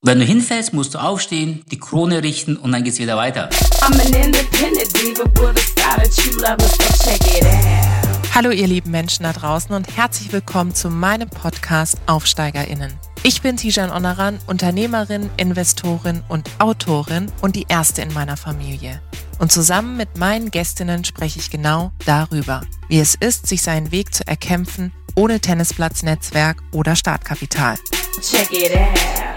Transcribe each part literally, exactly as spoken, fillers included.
Wenn du hinfällst, musst du aufstehen, die Krone richten und dann geht's wieder weiter. Hallo ihr lieben Menschen da draußen und herzlich willkommen zu meinem Podcast AufsteigerInnen. Ich bin Tijan Onaran, Unternehmerin, Investorin und Autorin und die erste in meiner Familie. Und zusammen mit meinen Gästinnen spreche ich genau darüber, wie es ist, sich seinen Weg zu erkämpfen, ohne Tennisplatz-Netzwerk oder Startkapital. Check it out.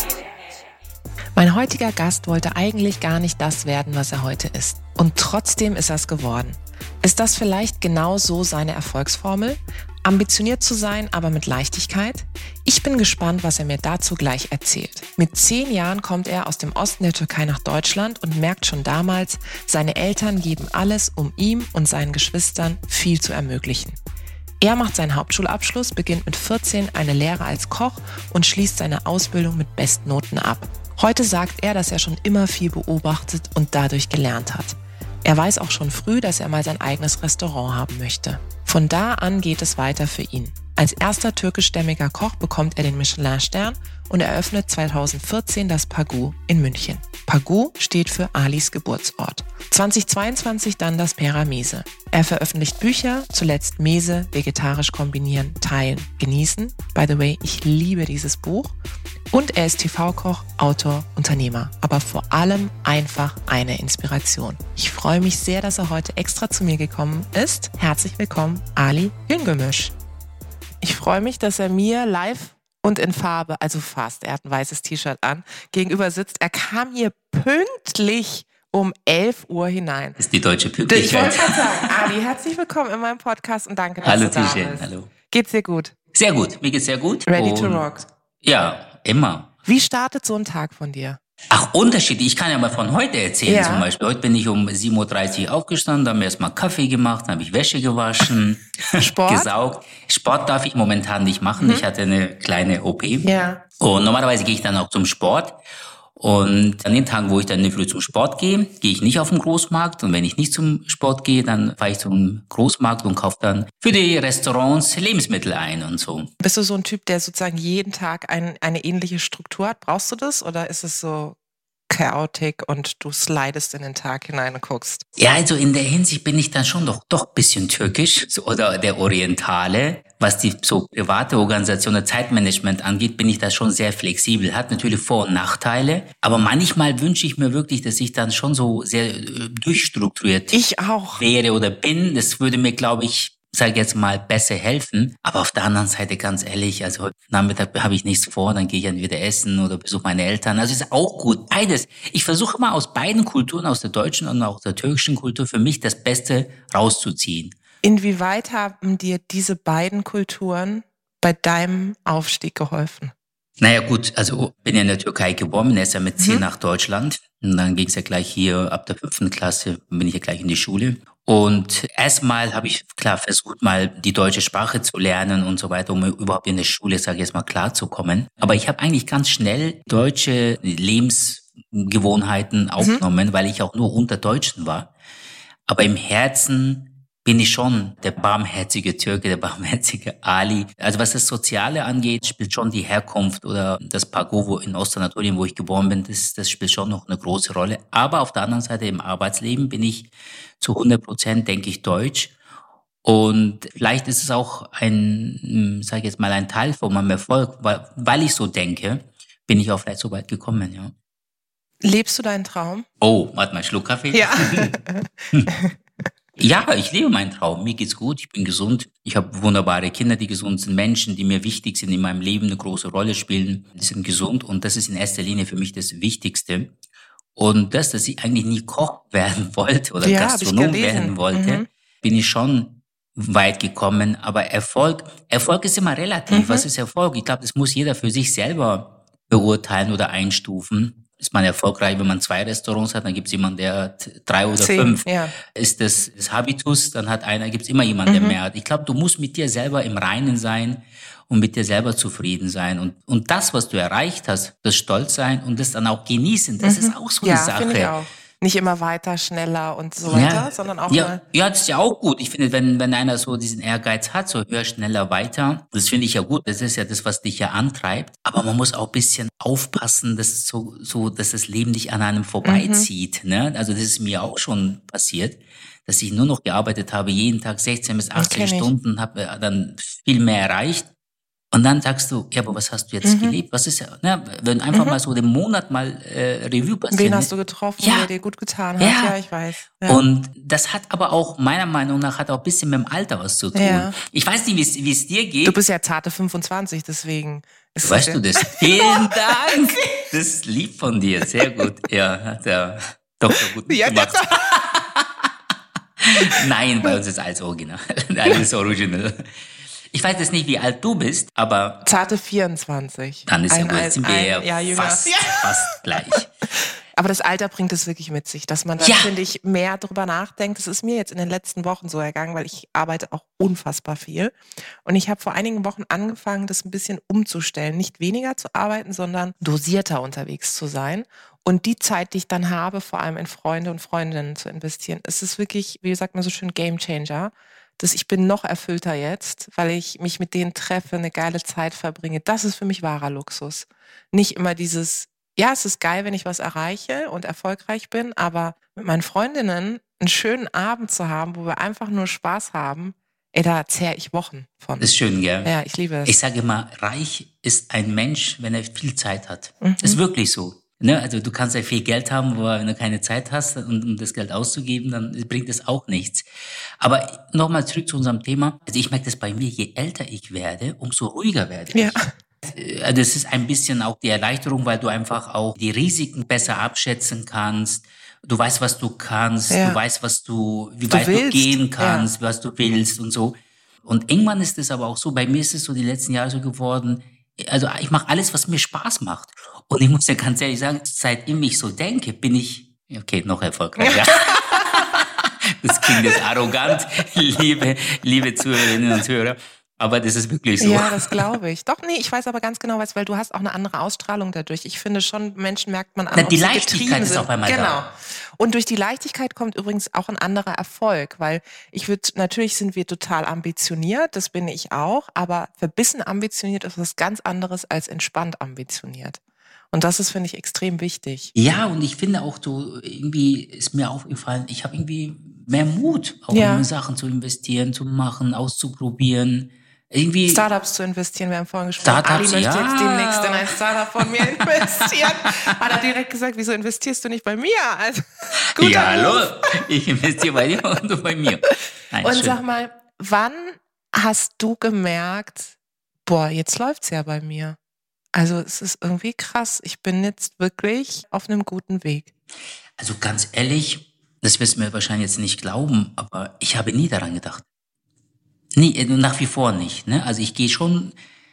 Mein heutiger Gast wollte eigentlich gar nicht das werden, was er heute ist. Und trotzdem ist er es geworden. Ist das vielleicht genau so seine Erfolgsformel? Ambitioniert zu sein, aber mit Leichtigkeit? Ich bin gespannt, was er mir dazu gleich erzählt. Mit zehn Jahren kommt er aus dem Osten der Türkei nach Deutschland und merkt schon damals, seine Eltern geben alles, um ihm und seinen Geschwistern viel zu ermöglichen. Er macht seinen Hauptschulabschluss, beginnt mit vierzehn eine Lehre als Koch und schließt seine Ausbildung mit Bestnoten ab. Heute sagt er, dass er schon immer viel beobachtet und dadurch gelernt hat. Er weiß auch schon früh, dass er mal sein eigenes Restaurant haben möchte. Von da an geht es weiter für ihn. Als erster türkischstämmiger Koch bekommt er den Michelin-Stern und eröffnet zweitausendvierzehn das Pagu in München. Pagu steht für Alis Geburtsort. zweitausendzweiundzwanzig dann das Pera Mese. Er veröffentlicht Bücher, zuletzt Mese, vegetarisch kombinieren, teilen, genießen. By the way, ich liebe dieses Buch. Und er ist T V-Koch, Autor, Unternehmer, aber vor allem einfach eine Inspiration. Ich freue mich sehr, dass er heute extra zu mir gekommen ist. Herzlich willkommen, Ali Güngörmüş. Ich freue mich, dass er mir live und in Farbe, also fast, er hat ein weißes T-Shirt an, gegenüber sitzt. Er kam hier pünktlich um elf Uhr hinein. Das ist die deutsche Pünktlichkeit. Ich wollte gerade sagen, Ali, herzlich willkommen in meinem Podcast und danke, dass hallo, du da bist. Tijan, hallo. Geht's dir gut? Sehr gut, mir geht's sehr gut. Ready und to rock? Ja, immer. Wie startet so ein Tag von dir? Ach, unterschiedlich. Ich kann ja mal von heute erzählen, ja. Zum Beispiel. Heute bin ich um sieben Uhr dreißig aufgestanden, habe mir erstmal Kaffee gemacht, dann habe ich Wäsche gewaschen, Sport? gesaugt. Sport darf ich momentan nicht machen. Mhm. Ich hatte eine kleine O P. Ja. Und normalerweise gehe ich dann auch zum Sport. Und an den Tagen, wo ich dann in der Früh zum Sport gehe, gehe ich nicht auf den Großmarkt. Und wenn ich nicht zum Sport gehe, dann fahre ich zum Großmarkt und kaufe dann für die Restaurants Lebensmittel ein und so. Bist du so ein Typ, der sozusagen jeden Tag ein, eine ähnliche Struktur hat? Brauchst du das oder ist es so chaotic und du slidest in den Tag hinein und guckst? Ja, also in der Hinsicht bin ich dann schon doch doch ein bisschen türkisch so, oder der Orientale. Was die so private Organisation oder Zeitmanagement angeht, bin ich da schon sehr flexibel. Hat natürlich Vor- und Nachteile. Aber manchmal wünsche ich mir wirklich, dass ich dann schon so sehr äh, durchstrukturiert ich auch. wäre oder bin. Das würde mir, glaube ich, sage jetzt mal, besser helfen. Aber auf der anderen Seite, ganz ehrlich, also heute Nachmittag habe ich nichts vor, dann gehe ich entweder essen oder besuche meine Eltern. Also ist auch gut. Beides. Ich versuche immer aus beiden Kulturen, aus der deutschen und auch der türkischen Kultur, für mich das Beste rauszuziehen. Inwieweit haben dir diese beiden Kulturen bei deinem Aufstieg geholfen? Naja gut, also bin ja in der Türkei geboren, bin erst ja mit zehn mhm. nach Deutschland. Und dann ging es ja gleich hier, ab der fünften Klasse bin ich ja gleich in die Schule. Und erstmal habe ich, klar, versucht mal die deutsche Sprache zu lernen und so weiter, um überhaupt in der Schule, sage ich jetzt mal, klarzukommen. Aber ich habe eigentlich ganz schnell deutsche Lebensgewohnheiten aufgenommen, mhm. weil ich auch nur unter Deutschen war. Aber im Herzen bin ich schon der barmherzige Türke, der barmherzige Ali. Also was das Soziale angeht, spielt schon die Herkunft oder das Pagu, wo in Ostanatolien, wo ich geboren bin, das, das spielt schon noch eine große Rolle. Aber auf der anderen Seite im Arbeitsleben bin ich zu hundert Prozent, denke ich, deutsch. Und vielleicht ist es auch ein, sage ich jetzt mal, ein Teil von meinem Erfolg, weil, weil ich so denke, bin ich auch vielleicht so weit gekommen, ja. Lebst du deinen Traum? Oh, warte mal, Schluck Kaffee. Ja. Ja, ich lebe meinen Traum. Mir geht's gut, ich bin gesund. Ich habe wunderbare Kinder, die gesund sind, Menschen, die mir wichtig sind, in meinem Leben eine große Rolle spielen. Die sind gesund und das ist in erster Linie für mich das Wichtigste. Und das, dass ich eigentlich nie Koch werden wollte oder ja, Gastronom werden wollte, mhm. bin ich schon weit gekommen. Aber Erfolg, Erfolg ist immer relativ. Mhm. Was ist Erfolg? Ich glaube, das muss jeder für sich selber beurteilen oder einstufen. Ist man erfolgreich, wenn man zwei Restaurants hat, dann gibt es jemanden, der hat drei oder Zehn, fünf. Ja. Ist das, das Habitus, dann hat einer, gibt es immer jemanden, der mhm. mehr hat. Ich glaube, du musst mit dir selber im Reinen sein und mit dir selber zufrieden sein. Und, und das, was du erreicht hast, das Stolz sein und das dann auch genießen, das mhm. ist auch so eine ja, Sache. Ich auch. Nicht immer weiter, schneller und so weiter, Ja, sondern auch ja, mal. ja, das ist ja auch gut. Ich finde, wenn, wenn einer so diesen Ehrgeiz hat, so höher, schneller, weiter, das finde ich ja gut. Das ist ja das, was dich ja antreibt. Aber man muss auch ein bisschen aufpassen, dass so, so, dass das Leben nicht an einem Mhm. vorbeizieht, ne? Also, das ist mir auch schon passiert, dass ich nur noch gearbeitet habe, jeden Tag sechzehn bis Das achtzehn kenne ich. Stunden, habe äh, dann viel mehr erreicht. Und dann sagst du, ja, aber was hast du jetzt Mhm. gelebt? Was ist ja, ne, wenn einfach Mhm. mal so den Monat mal äh, Revue Wen passieren, hast ne? du getroffen, Ja, der dir gut getan hat? ja. Ja, ich weiß. Ja. Und das hat aber auch, meiner Meinung nach, hat auch ein bisschen mit dem Alter was zu tun. Ja. Ich weiß nicht, wie es wie es dir Du geht. bist ja zarte fünfundzwanzig, deswegen ist es Weißt ja. du das? Vielen Dank. Das ist lieb von dir. Sehr gut. Ja, hat der Doktor gut Ja, gemacht. Nein, bei uns ist alles original. Alles original. Ich weiß jetzt nicht, wie alt du bist, aber Zarte vierundzwanzig. dann ist ja Ein, gut, ein, jetzt sind wir ein ja Jahr jünger. fast, Ja. fast gleich. Aber das Alter bringt es wirklich mit sich, dass man dann, Ja. finde ich, mehr drüber nachdenkt. Das ist mir jetzt in den letzten Wochen so ergangen, weil ich arbeite auch unfassbar viel. Und ich habe vor einigen Wochen angefangen, das ein bisschen umzustellen. Nicht weniger zu arbeiten, sondern dosierter unterwegs zu sein. Und die Zeit, die ich dann habe, vor allem in Freunde und Freundinnen zu investieren, es ist wirklich, wie sagt man so schön, Game Changer. Dass ich bin noch erfüllter jetzt, weil ich mich mit denen treffe, eine geile Zeit verbringe. Das ist für mich wahrer Luxus. Nicht immer dieses, ja, es ist geil, wenn ich was erreiche und erfolgreich bin, aber mit meinen Freundinnen einen schönen Abend zu haben, wo wir einfach nur Spaß haben, ey, da zehre ich Wochen von. Das ist schön, gell? Ja, ich liebe es. Ich sage immer, reich ist ein Mensch, wenn er viel Zeit hat. Mhm. Ist wirklich so. Ne? Also du kannst ja viel Geld haben, aber wenn du keine Zeit hast, und, um das Geld auszugeben, dann bringt es auch nichts. Aber nochmal zurück zu unserem Thema. Also ich merke das bei mir, je älter ich werde, umso ruhiger werde Ja. ich. Also es ist ein bisschen auch die Erleichterung, weil du einfach auch die Risiken besser abschätzen kannst. Du weißt, was du kannst, Ja. du weißt, was du, wie Du weit du willst, gehen kannst, ja. was du willst und so. Und irgendwann ist es aber auch so, bei mir ist es so die letzten Jahre so geworden, also ich mache alles, was mir Spaß macht. Und ich muss ja ganz ehrlich sagen, seitdem ich so denke, bin ich, okay, noch erfolgreicher. Das klingt jetzt arrogant, liebe, liebe Zuhörerinnen und Zuhörer. Aber das ist wirklich so. Ja, das glaube ich. Doch, nee, ich weiß aber ganz genau, was, weil du hast auch eine andere Ausstrahlung dadurch. Ich finde schon, Menschen merkt man an, Na, ob die sie Leichtigkeit getrieben ist sind. auf einmal genau. da. Und durch die Leichtigkeit kommt übrigens auch ein anderer Erfolg, weil ich würde, natürlich sind wir total ambitioniert, das bin ich auch, aber verbissen ambitioniert ist was ganz anderes als entspannt ambitioniert. Und das ist, finde ich, extrem wichtig. Ja, und ich finde auch so, irgendwie ist mir aufgefallen, ich habe irgendwie mehr Mut, auch Ja. in Sachen zu investieren, zu machen, auszuprobieren. Irgendwie. Startups zu investieren, wir haben vorhin gesprochen, Startups, Ali möchte ja. jetzt demnächst in ein Startup von mir investieren. Hat er direkt gesagt, wieso investierst du nicht bei mir? Also, guter Ja, hallo, Move. ich investiere bei dir und du bei mir. Nein, Und schön. sag mal, wann hast du gemerkt, boah, jetzt läuft's ja bei mir? Also es ist irgendwie krass. Ich bin jetzt wirklich auf einem guten Weg. Also ganz ehrlich, das wirst du mir wahrscheinlich jetzt nicht glauben, aber ich habe nie daran gedacht. Nie, äh, nach wie vor nicht. Ne? Also ich gehe schon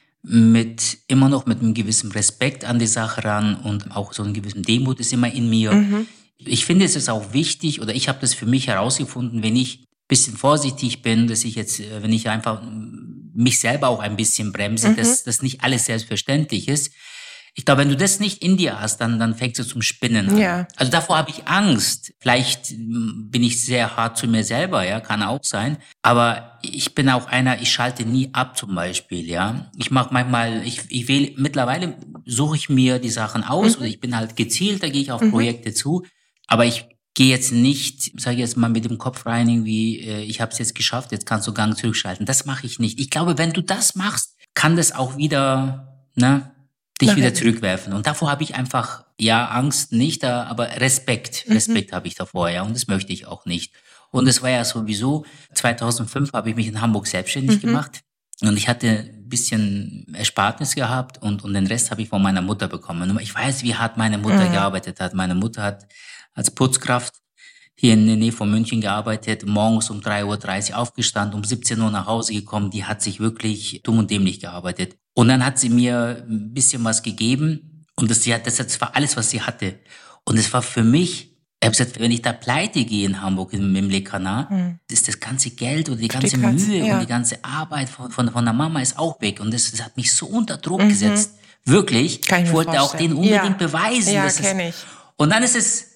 mit immer noch mit einem gewissen Respekt an die Sache ran und auch so ein gewissen Demut ist immer in mir. Mhm. Ich finde, es ist auch wichtig, oder ich habe das für mich herausgefunden, wenn ich ein bisschen vorsichtig bin, dass ich jetzt, äh, wenn ich einfach mm, mich selber auch ein bisschen bremse, Mhm. dass das nicht alles selbstverständlich ist. Ich glaube, wenn du das nicht in dir hast, dann, dann fängst du zum Spinnen an. Ja. Also davor habe ich Angst. Vielleicht mm, bin ich sehr hart zu mir selber, ja, kann auch sein. Aber ich bin auch einer, ich schalte nie ab zum Beispiel, ja. Ich mache manchmal, ich, ich wähle, mittlerweile suche ich mir die Sachen aus Mhm. oder ich bin halt gezielt, da gehe ich auf Mhm. Projekte zu. Aber ich gehe jetzt nicht, sage ich jetzt mal mit dem Kopf rein, irgendwie, äh, ich habe es jetzt geschafft, jetzt kannst du Gang zurückschalten. Das mache ich nicht. Ich glaube, wenn du das machst, kann das auch wieder, ne, dich Nach wieder hinten. zurückwerfen. Und davor habe ich einfach, ja, Angst nicht, äh, aber Respekt. Mhm. Respekt habe ich davor, ja. Und das möchte ich auch nicht. Und es war ja sowieso, zweitausendfünf habe ich mich in Hamburg selbstständig Mhm. gemacht. Und ich hatte ein bisschen Erspartnis gehabt und, und den Rest habe ich von meiner Mutter bekommen. Und ich weiß, wie hart meine Mutter Mhm. gearbeitet hat. Meine Mutter hat als Putzkraft hier in der Nähe von München gearbeitet, morgens um drei Uhr dreißig aufgestanden, um siebzehn Uhr nach Hause gekommen. Die hat sich wirklich dumm und dämlich gearbeitet. Und dann hat sie mir ein bisschen was gegeben und das, sie hat, das war alles, was sie hatte. Und es war für mich, ich habe gesagt, wenn ich da pleite gehe in Hamburg im, im Le Canard, Mhm. ist das ganze Geld oder die ganze Stickerts, Mühe ja. und die ganze Arbeit von, von, von der Mama ist auch weg. Und das, das hat mich so unter Druck Mhm. gesetzt. Wirklich. Kann ich Ich mir wollte auch vorstellen. denen unbedingt Ja. beweisen. Ja, dass es, kenne ich. und dann ist es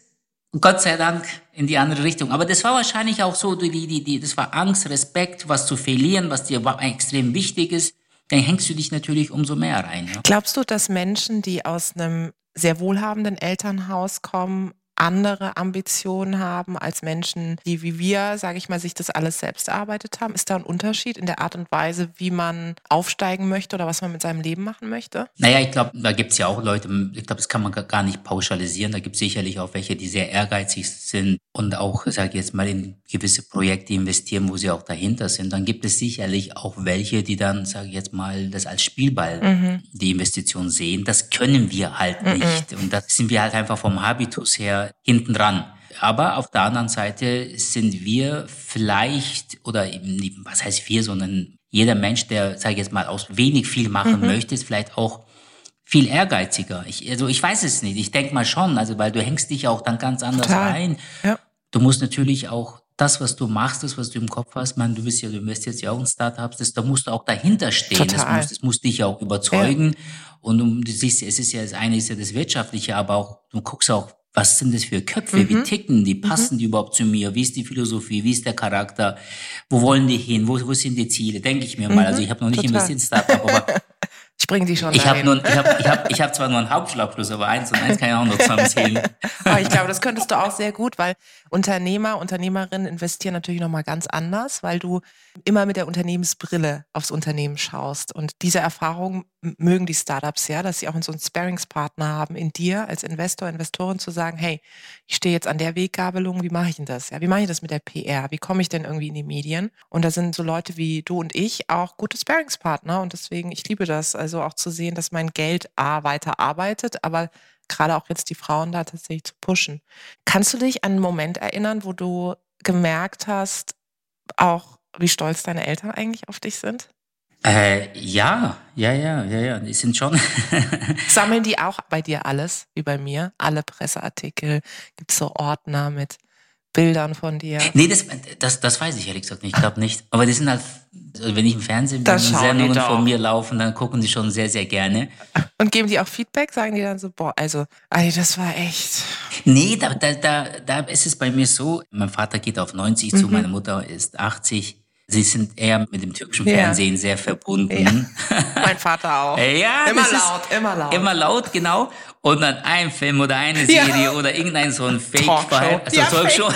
Gott sei Dank in die andere Richtung. Aber das war wahrscheinlich auch so, die, die, die, das war Angst, Respekt, was zu verlieren, was dir extrem wichtig ist. Dann hängst du dich natürlich umso mehr rein. Ja? Glaubst du, dass Menschen, die aus einem sehr wohlhabenden Elternhaus kommen, andere Ambitionen haben als Menschen, die wie wir, sage ich mal, sich das alles selbst erarbeitet haben? Ist da ein Unterschied in der Art und Weise, wie man aufsteigen möchte oder was man mit seinem Leben machen möchte? Naja, ich glaube, da gibt es ja auch Leute, ich glaube, das kann man gar nicht pauschalisieren. Da gibt es sicherlich auch welche, die sehr ehrgeizig sind und auch, sage ich jetzt mal, in gewisse Projekte investieren, wo sie auch dahinter sind. Dann gibt es sicherlich auch welche, die dann, sage ich jetzt mal, das als Spielball, mhm. die Investition sehen. Das können wir halt mhm. nicht. Und da sind wir halt einfach vom Habitus her hinten dran. Aber auf der anderen Seite sind wir vielleicht, oder eben, was heißt wir, sondern jeder Mensch, der, sage ich jetzt mal, aus wenig viel machen mhm. möchte, ist vielleicht auch viel ehrgeiziger. Ich, also ich weiß es nicht. Ich denke mal schon, also weil du hängst dich auch dann ganz anders Total. rein. Ja. Du musst natürlich auch das, was du machst, das, was du im Kopf hast, man, du bist ja, du investierst ja auch in Startups, das, da musst du auch dahinter stehen. Das muss, das muss dich auch überzeugen. Ja. Und du, du siehst, es ist ja, das eine ist ja das Wirtschaftliche, aber auch, du guckst auch, was sind das für Köpfe? Mhm. Wie ticken die? Passen mhm. die überhaupt zu mir? Wie ist die Philosophie? Wie ist der Charakter? Wo wollen die hin? Wo, wo sind die Ziele? Denke ich mir mal. Also ich habe noch nicht Total. investiert in Startup, aber ich bringe die schon ich habe dahin. nur, ich habe, ich habe, ich habe zwar nur einen Hauptschulabschluss, aber eins und eins kann ich auch noch zusammenzählen. Aber ich glaube, das könntest du auch sehr gut, weil Unternehmer, Unternehmerinnen investieren natürlich nochmal ganz anders, weil du immer mit der Unternehmensbrille aufs Unternehmen schaust. Und diese Erfahrung mögen die Startups ja, dass sie auch so einen Sparringspartner haben in dir als Investor, Investorin zu sagen, hey, ich stehe jetzt an der Weggabelung, wie mache ich denn das? Ja, wie mache ich das mit der P R? Wie komme ich denn irgendwie in die Medien? Und da sind so Leute wie du und ich auch gute Sparringspartner und deswegen, ich liebe das, also auch zu sehen, dass mein Geld A weiter arbeitet, aber gerade auch jetzt die Frauen da tatsächlich zu pushen. Kannst du dich an einen Moment erinnern, wo du gemerkt hast, auch wie stolz deine Eltern eigentlich auf dich sind? Äh, ja, ja, ja, ja, ja, die sind schon. Sammeln die auch bei dir alles, wie bei mir? Alle Presseartikel? Gibt es so Ordner mit Bildern von dir? Nee, das, das, das weiß ich ehrlich gesagt nicht. Ich glaube nicht. Aber die sind halt, also wenn ich im Fernsehen bin und Sendungen von mir laufen, dann gucken die schon sehr, sehr gerne. Und geben die auch Feedback? Sagen die dann so, boah, also, Adi, das war echt... Nee, da, da, da, da ist es bei mir so, mein Vater geht auf neunzig mhm. zu, meine Mutter ist achtzig. Sie sind eher mit dem türkischen ja. Fernsehen sehr verbunden. Ja. Mein Vater auch. Ja, immer laut, immer laut. Immer laut, genau. Und dann ein Film oder eine Serie ja. oder irgendein so ein Fake, also ja, Talkshow.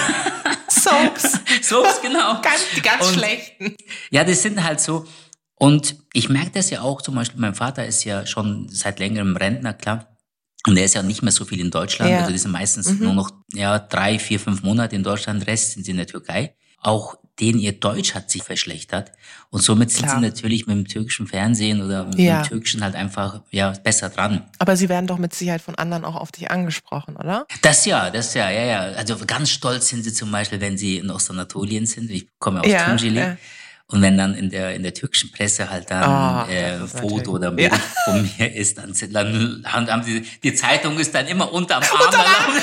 Soaps. Soaps, genau. Ganz, die ganz und, schlechten. Ja, das sind halt so. Und ich merke das ja auch, zum Beispiel, mein Vater ist ja schon seit längerem Rentner, klar. Und er ist ja nicht mehr so viel in Deutschland. Ja. Also die sind meistens mhm. nur noch ja, drei, vier, fünf Monate in Deutschland. Rest sind sie in der Türkei. Auch denen ihr Deutsch hat sich verschlechtert. Und somit sind Klar. sie natürlich mit dem türkischen Fernsehen oder mit ja. dem türkischen halt einfach ja besser dran. Aber sie werden doch mit Sicherheit von anderen auch auf dich angesprochen, oder? Das ja, das ja, ja, ja. Also ganz stolz sind sie zum Beispiel, wenn sie in Ostanatolien sind. Ich komme aus ja, Tunceli. Ja. Und wenn dann in der in der türkischen Presse halt dann oh, äh, ein Foto oder ein Bild ja. von mir ist, dann, dann haben sie, die Zeitung ist dann immer unterm Arm.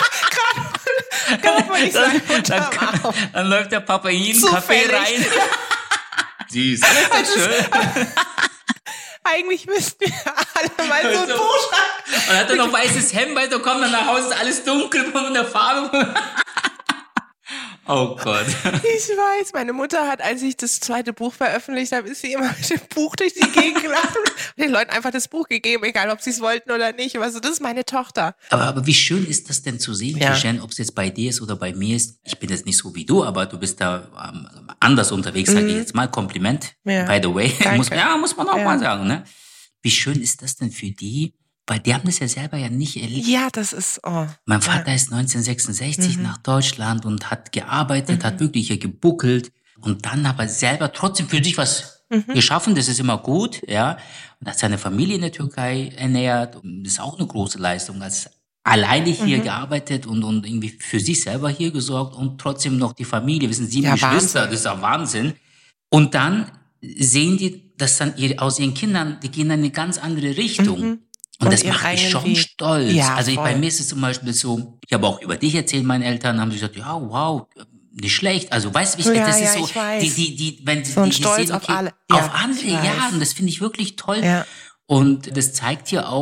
Kann man nicht sagen, dann, dann, dann läuft der Papa in jeden Café rein. Süß. Das ist schön. Eigentlich müssten wir alle mal so ein Buch schreiben. Und hat er noch weißes Hemd, weil da kommt dann nach Hause, ist alles dunkel von der Farbe. Oh Gott. Ich weiß, meine Mutter hat, als ich das zweite Buch veröffentlicht habe, ist sie immer mit dem Buch durch die Gegend gelaufen und den Leuten einfach das Buch gegeben, egal ob sie es wollten oder nicht. Also das ist meine Tochter. Aber, aber wie schön ist das denn zu sehen, ja. Jen, ob es jetzt bei dir ist oder bei mir ist. Ich bin jetzt nicht so wie du, aber du bist da ähm, anders unterwegs, sage mhm. ich jetzt mal. Kompliment, ja. by the way. Muss, ja, muss man auch ja. mal sagen. Ne? Wie schön ist das denn für die? Weil die haben das ja selber ja nicht erlebt. Ja, das ist... Oh. Mein Vater ja. ist neunzehnhundertsechsundsechzig mhm. nach Deutschland und hat gearbeitet, mhm. hat wirklich hier gebuckelt und dann aber selber trotzdem für sich was mhm. geschaffen. Das ist immer gut, ja. Und hat seine Familie in der Türkei ernährt. Und das ist auch eine große Leistung. Als alleine hier mhm. gearbeitet und, und irgendwie für sich selber hier gesorgt und trotzdem noch die Familie. Wir sind sieben ja, Geschwister, Wahnsinn. Das ist auch Wahnsinn. Und dann sehen die, dass dann ihre, aus ihren Kindern, die gehen in eine ganz andere Richtung. Mhm. Und, und das macht mich schon stolz. Ja, also ich, bei mir ist es zum Beispiel so, ich habe auch über dich erzählt, meine Eltern haben gesagt, ja, wow, nicht schlecht. Also weißt du, ja, das ja, ist so, die, die, die, wenn so ein die, die Stolz sehen, okay, auf alle. Ja, auf andere, ja, und das finde ich wirklich toll. Ja. Und das zeigt ja auch,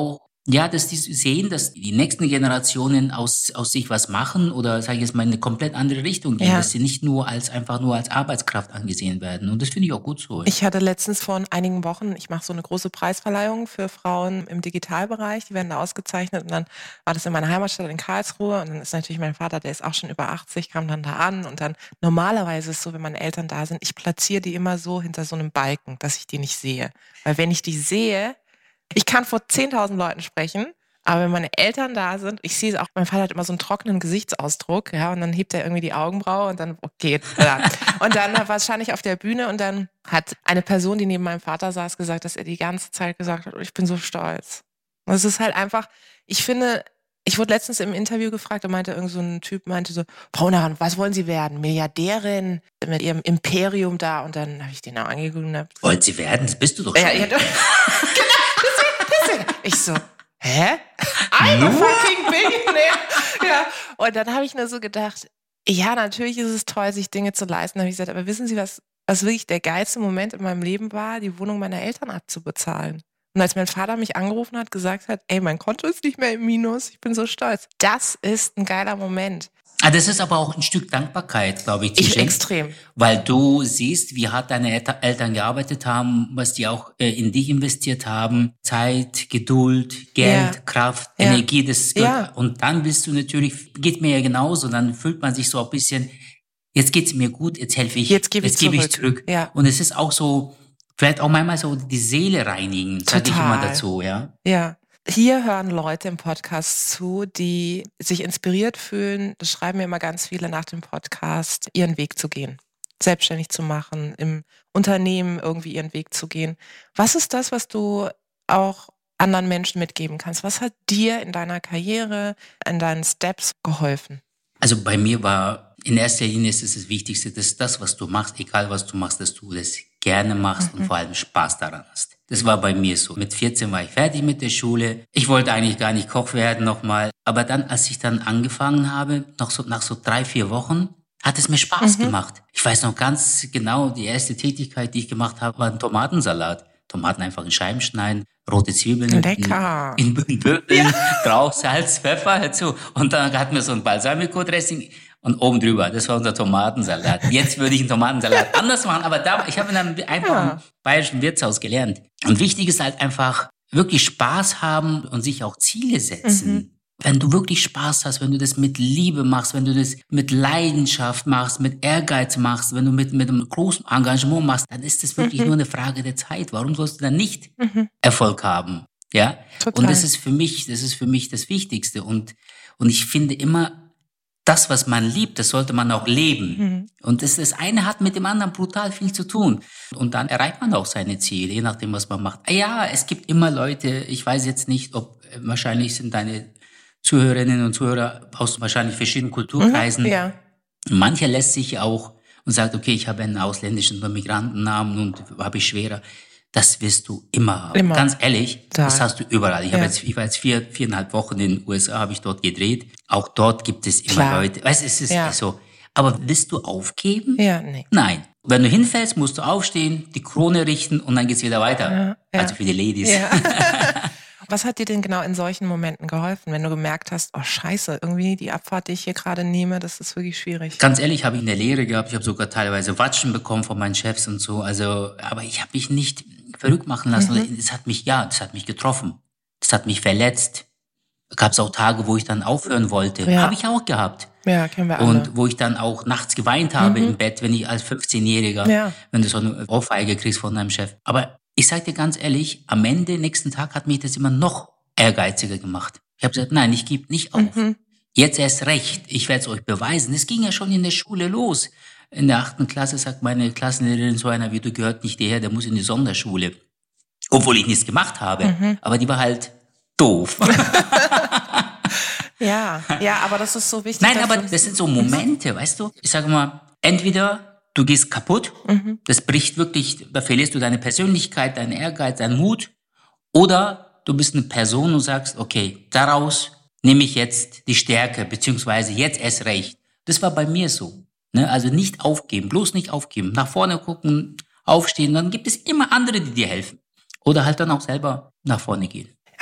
Ja, dass die sehen, dass die nächsten Generationen aus, aus sich was machen oder, sage ich jetzt mal, in eine komplett andere Richtung gehen, Ja. dass sie nicht nur als einfach nur als Arbeitskraft angesehen werden. Und das finde ich auch gut so. Ich hatte letztens vor einigen Wochen, ich mache so eine große Preisverleihung für Frauen im Digitalbereich, die werden da ausgezeichnet und dann war das in meiner Heimatstadt in Karlsruhe und dann ist natürlich mein Vater, der ist auch schon über achtzig, kam dann da an und dann normalerweise ist es so, wenn meine Eltern da sind, ich platziere die immer so hinter so einem Balken, dass ich die nicht sehe. Weil wenn ich die sehe, ich kann vor zehntausend Leuten sprechen, aber wenn meine Eltern da sind, ich sehe es auch, mein Vater hat immer so einen trockenen Gesichtsausdruck, ja, und dann hebt er irgendwie die Augenbraue und dann, okay, ja. Und dann wahrscheinlich auf der Bühne und dann hat eine Person, die neben meinem Vater saß, gesagt, dass er die ganze Zeit gesagt hat, ich bin so stolz. Und es ist halt einfach, ich finde, ich wurde letztens im Interview gefragt, da meinte irgend so ein Typ, meinte so, Frau Unnaran, was wollen Sie werden? Milliardärin mit Ihrem Imperium da und dann habe ich den auch angeguckt und hab, Wollen sie werden? Das bist du doch schon. ja, ja, genau, deswegen, deswegen. Ich so, hä? I'm a fucking Billionaire. Ja. Und dann habe ich nur so gedacht, ja, natürlich ist es toll, sich Dinge zu leisten. Da habe ich gesagt, aber wissen Sie, was, was wirklich der geilste Moment in meinem Leben war, die Wohnung meiner Eltern abzubezahlen. Und als mein Vater mich angerufen hat, gesagt hat, ey, mein Konto ist nicht mehr im Minus, ich bin so stolz. Das ist ein geiler Moment. Ah, das ist aber auch ein Stück Dankbarkeit, glaube ich. Ich Tische. extrem. Weil du siehst, wie hart deine Elter- Eltern gearbeitet haben, was die auch äh, in dich investiert haben. Zeit, Geduld, Geld, Ja. Kraft, Ja. Energie. Das Ja. Und dann bist du natürlich, geht mir ja genauso, dann fühlt man sich so ein bisschen, jetzt geht's mir gut, jetzt helfe ich, Jetzt gebe ich gebe ich zurück. zurück. Ja. Und es ist auch so, vielleicht auch manchmal so die Seele reinigen, sage ich Total. immer dazu, ja. Ja. Hier hören Leute im Podcast zu, die sich inspiriert fühlen. Das schreiben mir immer ganz viele nach dem Podcast, ihren Weg zu gehen, selbstständig zu machen, im Unternehmen irgendwie ihren Weg zu gehen. Was ist das, was du auch anderen Menschen mitgeben kannst? Was hat dir in deiner Karriere, in deinen Steps geholfen? Also bei mir war, in erster Linie ist es das Wichtigste, dass das, was du machst, egal was du machst, dass du das gerne machst Mhm. und vor allem Spaß daran hast. Das war bei mir so. Mit vierzehn war ich fertig mit der Schule. Ich wollte eigentlich gar nicht Koch werden nochmal. Aber dann, als ich dann angefangen habe, noch so, nach so drei, vier Wochen, hat es mir Spaß Mhm. gemacht. Ich weiß noch ganz genau, die erste Tätigkeit, die ich gemacht habe, war ein Tomatensalat. Tomaten einfach in Scheiben schneiden, rote Zwiebeln Lecker. in, in Böppeln, drauf Salz, Pfeffer dazu. Und dann hatten wir so ein Balsamico-Dressing und oben drüber, das war unser Tomatensalat. Jetzt würde ich einen Tomatensalat anders machen, aber da, ich habe in einem einfachen Ja. bayerischen Wirtshaus gelernt. Und wichtig ist halt einfach wirklich Spaß haben und sich auch Ziele setzen. Mhm. Wenn du wirklich Spaß hast, wenn du das mit Liebe machst, wenn du das mit Leidenschaft machst, mit Ehrgeiz machst, wenn du mit, mit einem großen Engagement machst, dann ist das wirklich Mhm. nur eine Frage der Zeit. Warum sollst du dann nicht Mhm. Erfolg haben? Ja? Total. Und das ist für mich, das ist für mich das Wichtigste. Und, und ich finde immer, das, was man liebt, das sollte man auch leben. Mhm. Und das, das eine hat mit dem anderen brutal viel zu tun. Und dann erreicht man auch seine Ziele, je nachdem, was man macht. Ja, es gibt immer Leute, ich weiß jetzt nicht, ob, wahrscheinlich sind deine Zuhörerinnen und Zuhörer aus wahrscheinlich verschiedenen Kulturkreisen. Mhm. Ja. Mancher lässt sich auch und sagt, okay, ich habe einen ausländischen oder Migrantennamen und habe ich schwerer. Das wirst du immer haben. Immer. Ganz ehrlich, Da. das hast du überall. Ich, Ja. habe jetzt, ich war jetzt vier, viereinhalb Wochen in den U S A, habe ich dort gedreht. Auch dort gibt es immer Klar. Leute. Weißt du, es ist Ja. so. Aber willst du aufgeben? Ja, nee. Nein. Wenn du hinfällst, musst du aufstehen, die Krone richten und dann geht's wieder weiter. Ja, ja. Also für die Ladies. Ja. Was hat dir denn genau in solchen Momenten geholfen, wenn du gemerkt hast, oh scheiße, irgendwie die Abfahrt, die ich hier gerade nehme, das ist wirklich schwierig? Ganz ehrlich, habe ich in der Lehre gehabt. Ich habe sogar teilweise Watschen bekommen von meinen Chefs und so. Also, aber ich habe mich nicht verrückt machen lassen. Mhm. Das hat mich, ja, das hat mich getroffen. Das hat mich verletzt. Gab es auch Tage, wo ich dann aufhören wollte. Ja. Habe ich auch gehabt. Ja, kennen wir alle. Und wo ich dann auch nachts geweint habe Mhm. im Bett, wenn ich als fünfzehnjähriger, Ja. wenn du so eine Ohrfeige kriegst von deinem Chef. Aber ich sag dir ganz ehrlich, am Ende, nächsten Tag hat mich das immer noch ehrgeiziger gemacht. Ich habe gesagt, nein, ich gebe nicht auf. Mhm. Jetzt erst recht. Ich werde es euch beweisen. Es ging ja schon in der Schule los. In der achten Klasse sagt meine Klassenlehrerin, so einer wie du gehört nicht hierher, der muss in die Sonderschule. Obwohl ich nichts gemacht habe. Mhm. Aber die war halt doof. Ja, ja, aber das ist so wichtig. Nein, dass aber du- das sind so Momente, weißt du? Ich sage mal, entweder du gehst kaputt, Mhm. das bricht wirklich, da verlierst du deine Persönlichkeit, deinen Ehrgeiz, deinen Mut, oder du bist eine Person und sagst, okay, daraus nehme ich jetzt die Stärke, beziehungsweise jetzt erst recht. Das war bei mir so. Ne? Also nicht aufgeben, bloß nicht aufgeben. Nach vorne gucken, aufstehen, dann gibt es immer andere, die dir helfen. Oder halt dann auch selber nach vorne gehen.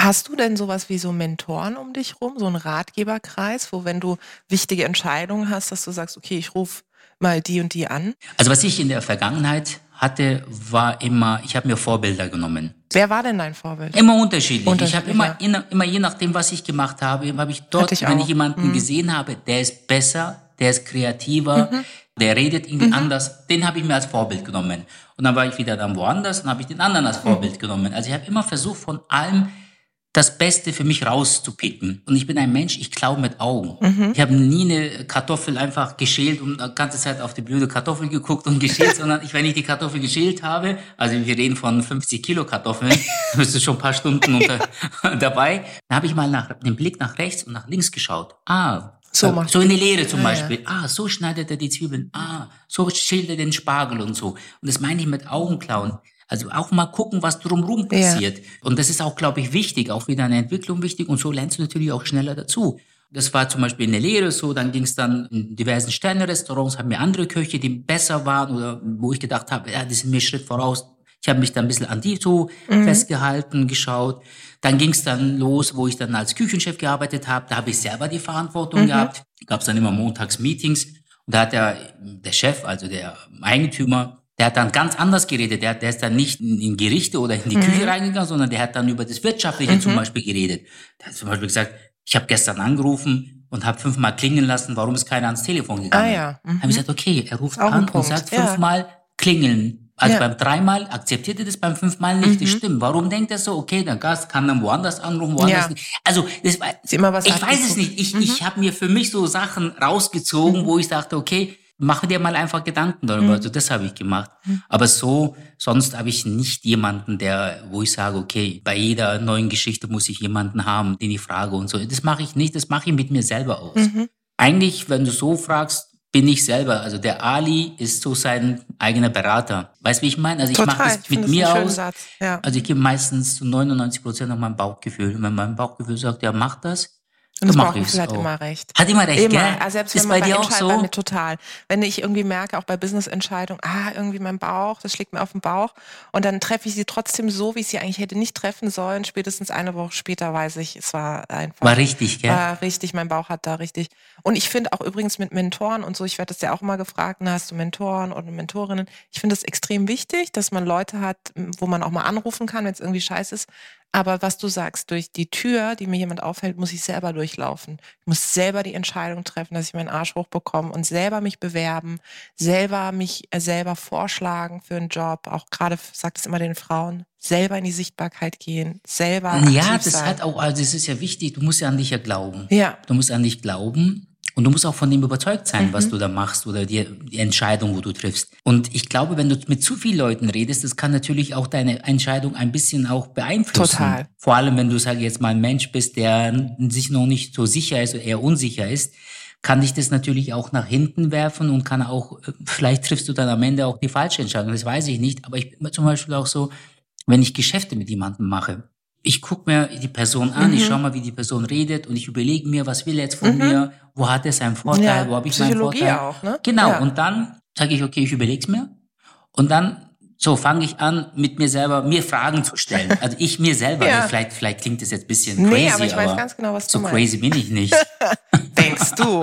Hast du denn sowas wie so Mentoren um dich rum, so einen Ratgeberkreis, wo wenn du wichtige Entscheidungen hast, dass du sagst, okay, ich rufe mal die und die an? Also was ich in der Vergangenheit hatte, war immer, ich habe mir Vorbilder genommen. Wer war denn dein Vorbild? Immer unterschiedlich. Unterschiedlich, ich habe immer, ja. immer, immer je nachdem, was ich gemacht habe, habe ich dort, Hatte ich wenn auch. ich jemanden Mhm. gesehen habe, der ist besser, der ist kreativer, Mhm. der redet irgendwie Mhm. anders, den habe ich mir als Vorbild genommen. Und dann war ich wieder dann woanders und habe ich den anderen als Vorbild genommen. Also ich habe immer versucht, von allem das Beste für mich rauszupicken. Und ich bin ein Mensch, ich klaue mit Augen. Mhm. Ich habe nie eine Kartoffel einfach geschält und die ganze Zeit auf die blöde Kartoffel geguckt und geschält, sondern ich, wenn ich die Kartoffel geschält habe, also wir reden von fünfzig Kilo Kartoffeln, da bist du schon ein paar Stunden unter, dabei, dann habe ich mal nach, den Blick nach rechts und nach links geschaut. Ah, So äh, macht so in die Leere zum Ah, Beispiel. Ah, so schneidet er die Zwiebeln. Ah, so schält er den Spargel und so. Und das meine ich mit Augenklauen. Also auch mal gucken, was drumherum Ja. passiert. Und das ist auch, glaube ich, wichtig, auch wieder eine Entwicklung wichtig. Und so lernst du natürlich auch schneller dazu. Das war zum Beispiel in der Lehre so, dann ging es dann in diversen Sterne-Restaurants, haben mir andere Köche, die besser waren oder wo ich gedacht habe, ja, die sind mir Schritt voraus. Ich habe mich dann ein bisschen an die so Mhm. festgehalten, geschaut. Dann ging es dann los, wo ich dann als Küchenchef gearbeitet habe. Da habe ich selber die Verantwortung Mhm. gehabt. Da gab es dann immer montags Meetings. Und da hat der, der Chef, also der Eigentümer, der hat dann ganz anders geredet. Der, der ist dann nicht in, in Gerichte oder in die Mhm. Küche reingegangen, sondern der hat dann über das Wirtschaftliche Mhm. zum Beispiel geredet. Der hat zum Beispiel gesagt, ich habe gestern angerufen und habe fünfmal klingeln lassen, warum ist keiner ans Telefon gegangen? Ah ja. Mhm. Dann habe ich gesagt, okay, er ruft Ist auch ein an und Punkt, sagt ja. fünfmal klingeln. Also Ja. beim dreimal akzeptiert er das, beim fünfmal nicht. Das Mhm. stimmt. Warum denkt er so, okay, der Gast kann dann woanders anrufen, woanders Ja. nicht. Also das war, Ist immer was ich weiß es abgeguckt. nicht. Ich, Mhm. ich habe mir für mich so Sachen rausgezogen, Mhm. wo ich dachte, okay, mache dir mal einfach Gedanken darüber. Mhm. Also das habe ich gemacht. Mhm. Aber so, sonst habe ich nicht jemanden, der, wo ich sage, okay, bei jeder neuen Geschichte muss ich jemanden haben, den ich frage und so. Das mache ich nicht, das mache ich mit mir selber aus. Mhm. Eigentlich, wenn du so fragst, bin ich selber. Also der Ali ist so sein eigener Berater. Weißt du, wie ich meine? Also ich Total. mache Ich das finde mit das mir einen schönen aus. Satz. Ja. Also ich gebe meistens zu neunundneunzig Prozent nach meinem Bauchgefühl. Und wenn mein Bauchgefühl sagt, ja, mach das, Und das dann mache ich Bauchgefühl es hat auch. immer recht. Hat immer recht, Immer. gell? Also selbst Ist wenn man bei bei dir auch Entscheidungen, bei so? mir total. Wenn ich irgendwie merke, auch bei Business-Entscheidungen, ah, irgendwie mein Bauch, das schlägt mir auf den Bauch. Und dann treffe ich sie trotzdem so, wie ich sie eigentlich hätte nicht treffen sollen. Spätestens eine Woche später weiß ich, es war einfach. War richtig, gell? War richtig, mein Bauch hat da richtig. Und ich finde auch übrigens mit Mentoren und so, ich werde das ja auch immer gefragt, na, hast du Mentoren oder Mentorinnen? Ich finde es extrem wichtig, dass man Leute hat, wo man auch mal anrufen kann, wenn es irgendwie scheiße ist. Aber was du sagst, durch die Tür, die mir jemand aufhält, muss ich selber durchlaufen. Ich muss selber die Entscheidung treffen, dass ich meinen Arsch hochbekomme und selber mich bewerben, selber mich äh, selber vorschlagen für einen Job. Auch gerade, sagt es immer den Frauen, selber in die Sichtbarkeit gehen, selber aktiv Ja, das sein. hat auch, also es ist ja wichtig, du musst ja an dich ja glauben. Ja. Du musst an dich glauben und du musst auch von dem überzeugt sein, Mhm. was du da machst oder die, die Entscheidung, wo du triffst. Und ich glaube, wenn du mit zu vielen Leuten redest, das kann natürlich auch deine Entscheidung ein bisschen auch beeinflussen. Total. Vor allem, wenn du, sage ich jetzt mal, ein Mensch bist, der sich noch nicht so sicher ist oder eher unsicher ist, kann dich das natürlich auch nach hinten werfen und kann auch, äh, vielleicht triffst du dann am Ende auch die falsche Entscheidung, das weiß ich nicht. Aber ich bin zum Beispiel auch so, wenn ich Geschäfte mit jemandem mache, ich gucke mir die Person an, Mhm. ich schaue mal, wie die Person redet und ich überlege mir, was will er jetzt von Mhm. mir, wo hat er seinen Vorteil, Ja, wo habe ich meinen Psychologie Vorteil. auch, ne? Genau, Ja. und dann sage ich, okay, ich überlege es mir und dann so fange ich an, mit mir selber, mir Fragen zu stellen. Also ich mir selber, Ja. ne? vielleicht, vielleicht klingt das jetzt ein bisschen crazy, Nee, aber ich weiß ganz genau, was so du meinst. crazy bin ich nicht. Denkst du?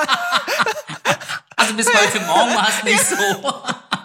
Also bis heute Morgen war es nicht so.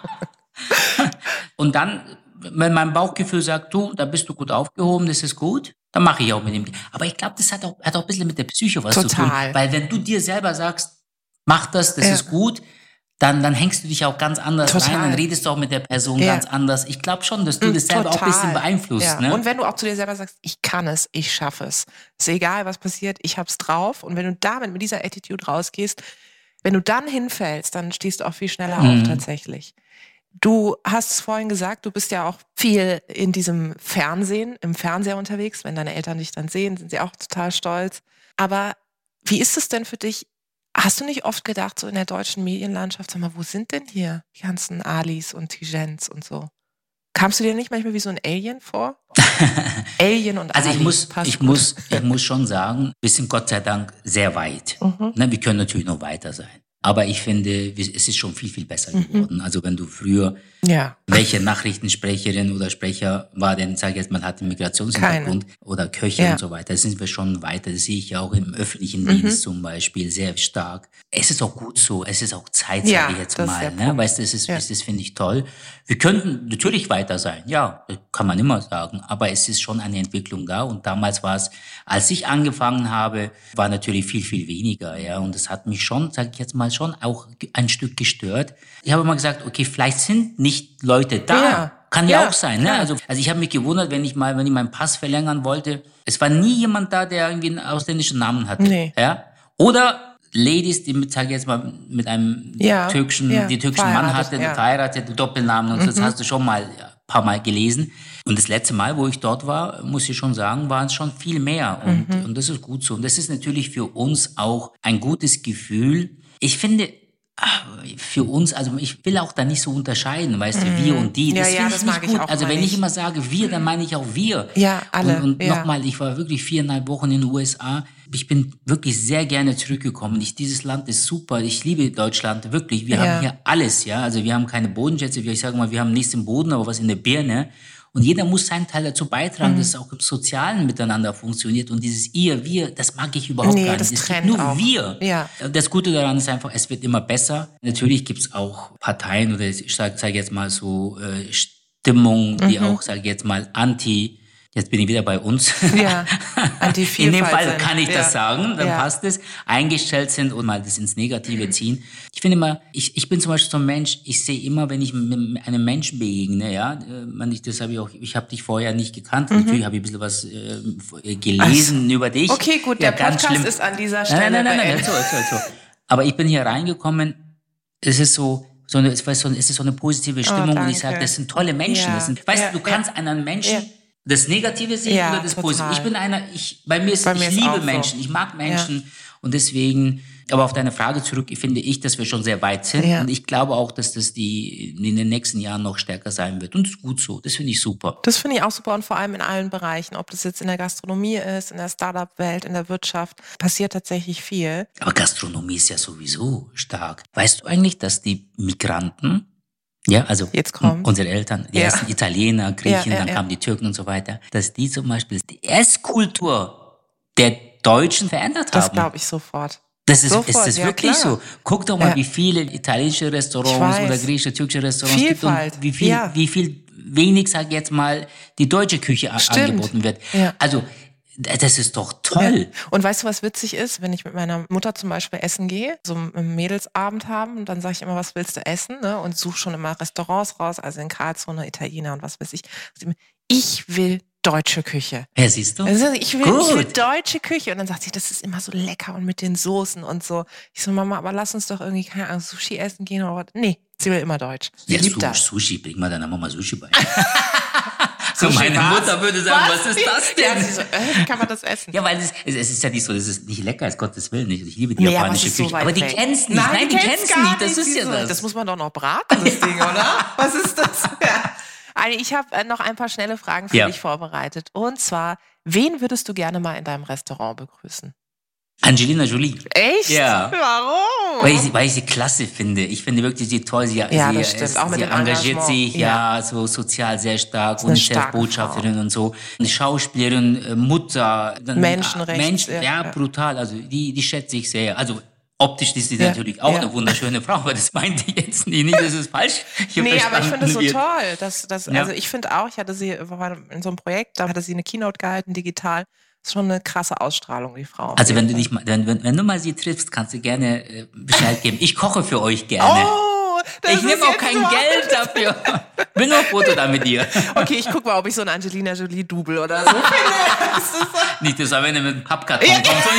Und dann, wenn mein Bauchgefühl sagt, du, da bist du gut aufgehoben, das ist gut, dann mache ich auch mit dem. Aber ich glaube, das hat auch, hat auch ein bisschen mit der Psyche was zu tun. Total. Weil wenn du dir selber sagst, mach das, das Ja. ist gut, dann, dann hängst du dich auch ganz anders Total. rein, dann redest du auch mit der Person Ja. ganz anders. Ich glaube schon, dass du Mm, das selber auch ein bisschen total. beeinflusst. Ja. Ne? Und wenn du auch zu dir selber sagst, ich kann es, ich schaffe es. Ist egal, was passiert, ich hab's drauf. Und wenn du damit mit dieser Attitude rausgehst, wenn du dann hinfällst, dann stehst du auch viel schneller Mhm. auf tatsächlich. Du hast es vorhin gesagt, du bist ja auch viel in diesem Fernsehen, im Fernseher unterwegs. Wenn deine Eltern dich dann sehen, sind sie auch total stolz. Aber wie ist es denn für dich? Hast du nicht oft gedacht, so in der deutschen Medienlandschaft, sag mal, wo sind denn hier die ganzen Alis und Tijens und so? Kamst du dir nicht manchmal wie so ein Alien vor? Alien und Also ich Ali, muss, passt ich gut. muss, ich muss schon sagen, wir sind Gott sei Dank sehr weit. Mhm. Ne, wir können natürlich noch weiter sein. Aber ich finde, es ist schon viel, viel besser geworden. Mhm. Also wenn du früher, ja. welche Nachrichtensprecherin oder Sprecher war denn, sag ich jetzt mal, hat einen Migrationshintergrund oder Köche ja. und so weiter. Da sind wir schon weiter. Das sehe ich ja auch im öffentlichen mhm. Dienst zum Beispiel sehr stark. Es ist auch gut so. Es ist auch Zeit, sage ja, ich jetzt mal. Ne? Weißt du, das ist, ja. das finde ich toll. Wir könnten natürlich weiter sein. Ja, das kann man immer sagen. Aber es ist schon eine Entwicklung da. Und damals war es, als ich angefangen habe, war natürlich viel, viel weniger. Ja, und das hat mich schon, sage ich jetzt mal, schon auch ein Stück gestört. Ich habe immer gesagt, okay, vielleicht sind nicht Leute da. Ja. Kann ja, ja auch sein, ne? Also, also ich habe mich gewundert, wenn ich mal, wenn ich meinen Pass verlängern wollte, es war nie jemand da, der irgendwie einen ausländischen Namen hatte. Nee. Ja? Oder Ladies, die mit, sag ich jetzt mal, mit einem ja. türkischen, ja. die türkischen Mann hatten, ja. verheiratet, Doppelnamen und mhm. das hast du schon mal ein paar Mal gelesen. Und das letzte Mal, wo ich dort war, muss ich schon sagen, waren es schon viel mehr. Und, mhm. und das ist gut so. Und das ist natürlich für uns auch ein gutes Gefühl. Ich finde, für uns, also ich will auch da nicht so unterscheiden, weißt du, wir und die. Das ja, finde ja, ich nicht gut. Ich also wenn ich immer sage wir, dann meine ich auch wir. Ja, alle. Und, und ja. nochmal, ich war wirklich viereinhalb Wochen in den U S A. Ich bin wirklich sehr gerne zurückgekommen. Ich, dieses Land ist super. Ich liebe Deutschland, wirklich. Wir ja. haben hier alles, ja. Also wir haben keine Bodenschätze. Ich sage mal, wir haben nichts im Boden, aber was in der Birne. Und jeder muss seinen Teil dazu beitragen, mhm. dass es auch im Sozialen miteinander funktioniert. Und dieses Ihr, Wir, das mag ich überhaupt nee, gar nicht. Es gibt nur auch. Wir. Ja. Das Gute daran ist einfach, es wird immer besser. Natürlich gibt es auch Parteien oder ich sage sag jetzt mal so äh, Stimmungen, die mhm. auch, sage ich jetzt mal, anti Jetzt bin ich wieder bei uns. Ja, in dem Fall sind. kann ich ja. das sagen, dann ja. passt es. Eingestellt sind und mal das ins Negative ziehen. Ich finde immer, ich, ich bin zum Beispiel so ein Mensch, ich sehe immer, wenn ich mit einem Menschen begegne, ja, man, ich, das habe ich auch, ich habe dich vorher nicht gekannt. Mhm. Natürlich habe ich ein bisschen was äh, gelesen also, über dich. Okay, gut, ja, der Podcast schlimm. ist an dieser Stelle. Nein, nein, nein, nein, nein so, so, so. Aber ich bin hier reingekommen, es ist so, so eine, es ist so, es ist so eine positive Stimmung oh, und ich sage, das sind tolle Menschen. Ja. Das sind, weißt ja, du, du kannst ja. einen Menschen ja. das Negative sehen ja, oder das total. Positive. Ich bin einer, ich, bei mir ist, bei mir ich ist liebe Menschen, so. Ich mag Menschen ja. und deswegen, aber auf deine Frage zurück, finde ich, dass wir schon sehr weit sind ja. und ich glaube auch, dass das die in den nächsten Jahren noch stärker sein wird und das ist gut so, das finde ich super. Das finde ich auch super und vor allem in allen Bereichen, ob das jetzt in der Gastronomie ist, in der Startup-Welt, in der Wirtschaft, passiert tatsächlich viel. Aber Gastronomie ist ja sowieso stark. Weißt du eigentlich, dass die Migranten Ja, also Jetzt kommt's. unsere Eltern, die ja. ersten Italiener, Griechen, ja, ja, dann ja. kamen die Türken und so weiter, dass die zum Beispiel die Esskultur der Deutschen verändert das haben. Das glaube ich sofort. Das ist, sofort, ist das ja, wirklich klar. so? Guck doch mal, ja. wie viele italienische Restaurants oder griechische, türkische Restaurants Vielfalt. gibt und wie viel, ja. wie viel wenig, sag ich jetzt mal, die deutsche Küche Stimmt. angeboten wird. Ja. Also, das ist doch toll. Ja. Und weißt du, was witzig ist? Wenn ich mit meiner Mutter zum Beispiel essen gehe, so einen Mädelsabend haben, und dann sage ich immer, was willst du essen? Ne? Und suche schon immer Restaurants raus, also in Karlsruhe, Italiener und was weiß ich. Ich will deutsche Küche. Ja, siehst du? Also ich, will, ich will deutsche Küche. Und dann sagt sie, das ist immer so lecker und mit den Soßen und so. Ich so, Mama, aber lass uns doch irgendwie, keine Ahnung, Sushi essen gehen oder was. Nee, sie will immer deutsch. Sie ja, liebt Su- das. Sushi, bring mal deiner Mama Sushi bei. So, meine was? Mutter würde sagen, was, was ist das denn? Ja, sie so, äh, kann man das essen? Ja, weil es, es, es ist ja nicht so, es ist nicht lecker, als Gottes Willen nicht. Ich liebe die nee, japanische so Küche. Aber die kennst nicht. Nein, Nein die, die kennst nicht. Das ist ja so. Das. Das muss man doch noch braten, das Ding, oder? Was ist das? Ja. Also ich habe noch ein paar schnelle Fragen für ja. dich vorbereitet. Und zwar, wen würdest du gerne mal in deinem Restaurant begrüßen? Angelina Jolie. Echt? Ja. Warum? Weil ich, sie, weil ich sie klasse finde. Ich finde wirklich sie toll. Sie, ja, sie, das stimmt. Es, auch mit sie dem engagiert sich, ja. ja, so sozial sehr stark. UNICEF-Botschafterin und so. Eine Schauspielerin, Mutter. Dann, Menschenrechts. Mensch, ja, ja, brutal. Also die, die schätze ich sehr. Also optisch ist sie ja, natürlich auch ja. eine wunderschöne Frau, aber das meinte ich jetzt nicht. Nicht, das ist falsch. Ich nee, aber ich finde es so toll. Dass, dass, ja. Also ich finde auch, ich hatte sie war in so einem Projekt, da hatte sie eine Keynote gehalten, digital. Das ist schon eine krasse Ausstrahlung, die Frau. Also wenn du dich mal, wenn, wenn, wenn du mal sie triffst, kannst du gerne äh, Bescheid geben. Ich koche für euch gerne. Oh, das ich nehme auch kein so Geld dafür. Bin nur Foto da mit dir. Okay, ich gucke mal, ob ich so ein Angelina Jolie-Double oder so finde. Nicht, dass wenn du mit einem Pappkarton ja. kommst.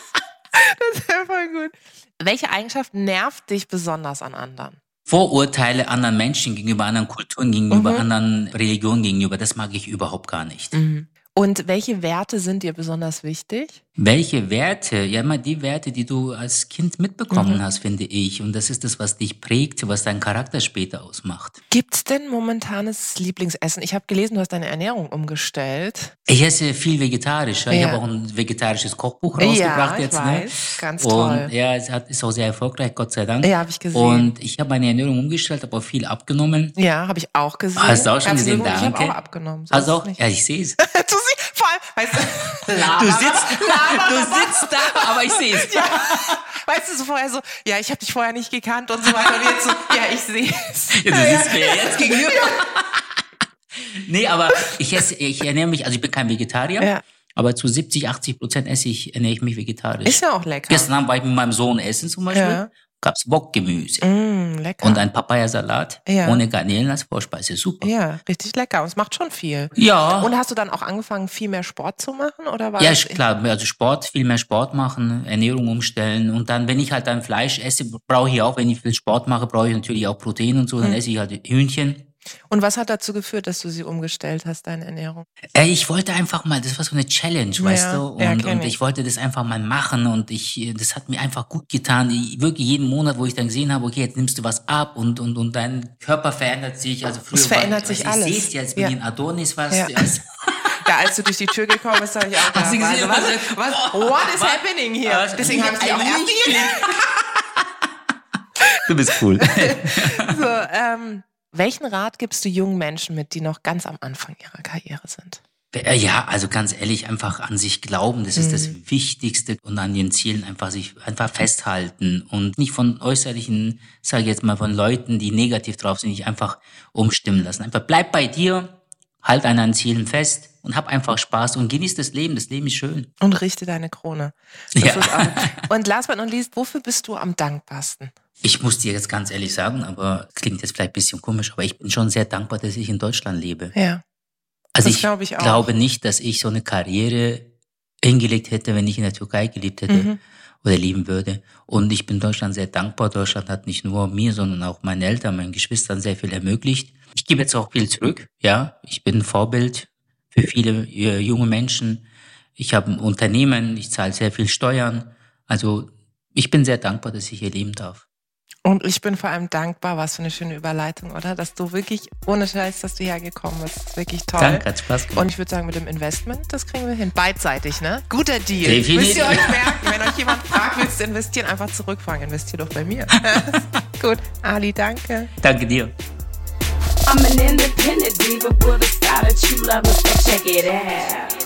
Das wäre voll gut. Welche Eigenschaft nervt dich besonders an anderen? Vorurteile anderen Menschen gegenüber, anderen Kulturen gegenüber, mhm. anderen Religionen gegenüber, das mag ich überhaupt gar nicht. Mhm. Und welche Werte sind dir besonders wichtig? Welche Werte? Ja, immer die Werte, die du als Kind mitbekommen Mhm. hast, finde ich. Und das ist das, was dich prägt, was deinen Charakter später ausmacht. Gibt's denn momentanes Lieblingsessen? Ich habe gelesen, du hast deine Ernährung umgestellt. Ich esse viel vegetarisch. Ja. Ich Ja. habe auch ein vegetarisches Kochbuch rausgebracht Ja, ich jetzt. weiß. Ne? Ganz Und toll. ja, es hat, ist auch sehr erfolgreich, Gott sei Dank. Ja, habe ich gesehen. Und ich habe meine Ernährung umgestellt, habe auch viel abgenommen. Ja, habe ich auch gesehen. Hast du auch schon Herzlichen gesehen? Glückwunsch, Danke. Ich habe auch abgenommen. So Also ist es auch, nicht. ja, ich sehe es. Du siehst, vor allem, weißt du, Du sitzt, du sitzt da, aber ich sehe es. ja, weißt du, so vorher so, ja, ich habe dich vorher nicht gekannt und so weiter. Und jetzt so, ja, ich sehe es. Ja, du sitzt mir jetzt gegenüber. Nee, aber ich esse, ich ernähre mich, also ich bin kein Vegetarier, Ja. aber zu siebzig, achtzig Prozent esse ich, ernähre ich mich vegetarisch. Ist ja auch lecker. Gestern Abend war ich mit meinem Sohn essen zum Beispiel, Ja. gab's Bockgemüse Mm, lecker. und ein Papayasalat Ja. ohne Garnelen als Vorspeise, super. Ja, richtig lecker. Und es macht schon viel. Ja, Und hast du dann auch angefangen, viel mehr Sport zu machen? Oder war ja, das ist klar, also Sport, viel mehr Sport machen, Ernährung umstellen und dann, wenn ich halt dann Fleisch esse, brauche ich auch, wenn ich viel Sport mache, brauche ich natürlich auch Protein und so, dann Mhm. esse ich halt Hühnchen. Und was hat dazu geführt, dass du sie umgestellt hast, deine Ernährung? Äh, Ich wollte einfach mal, das war so eine Challenge, Ja, weißt du, ja, und, kenn und ich. ich wollte das einfach mal machen und ich, das hat mir einfach gut getan. Ich, wirklich jeden Monat, wo ich dann gesehen habe, okay, jetzt nimmst du was ab und, und, und dein Körper verändert sich. Also früher Es verändert war, sich ich alles. Ich sehe es jetzt, bin Ja. ich ein Adonis fast. Ja. Also, Ja, als du durch die Tür gekommen bist, habe ich auch Hast du gedacht, gesehen, was, was- was, what is was- happening here? was- Deswegen habe ich dich auch Ein erst du bist cool. so, ähm, welchen Rat gibst du jungen Menschen mit, die noch ganz am Anfang ihrer Karriere sind? Äh, Ja, also ganz ehrlich, einfach an sich glauben, das ist das Wichtigste und an den Zielen einfach sich einfach festhalten und nicht von äußerlichen, sage ich jetzt mal, von Leuten, die negativ drauf sind, nicht einfach umstimmen lassen. Einfach bleib bei dir, halt an deinen Zielen fest und hab einfach Spaß und genieß das Leben. Das Leben ist schön. Und richte deine Krone. Das Ja. ist auch, und last but not least, wofür bist du am dankbarsten? Ich muss dir jetzt ganz ehrlich sagen, aber es klingt jetzt vielleicht ein bisschen komisch, aber ich bin schon sehr dankbar, dass ich in Deutschland lebe. Ja. Also Das ich, glaub ich auch. glaube nicht, dass ich so eine Karriere hingelegt hätte, wenn ich in der Türkei gelebt hätte Mhm. oder leben würde. Und ich bin Deutschland sehr dankbar. Deutschland hat nicht nur mir, sondern auch meinen Eltern, meinen Geschwistern sehr viel ermöglicht. Ich gebe jetzt auch viel zurück. Ja, ich bin ein Vorbild für viele äh, junge Menschen. Ich habe ein Unternehmen, ich zahle sehr viel Steuern. Also ich bin sehr dankbar, dass ich hier leben darf. Und ich bin vor allem dankbar, was für eine schöne Überleitung, oder? Dass du wirklich, ohne Scheiß, dass du hergekommen bist. Das ist wirklich toll. Danke, hat Spaß gemacht. Und ich würde sagen, mit dem Investment, das kriegen wir hin. Beidseitig, ne? Guter Deal. Definitiv. Müsst ihr euch merken, wenn euch jemand fragt, willst du investieren, einfach zurückfragen. Investier doch bei mir. Gut. Ali, danke. Danke dir. I'm an independent diva with a style that you love, so check it out.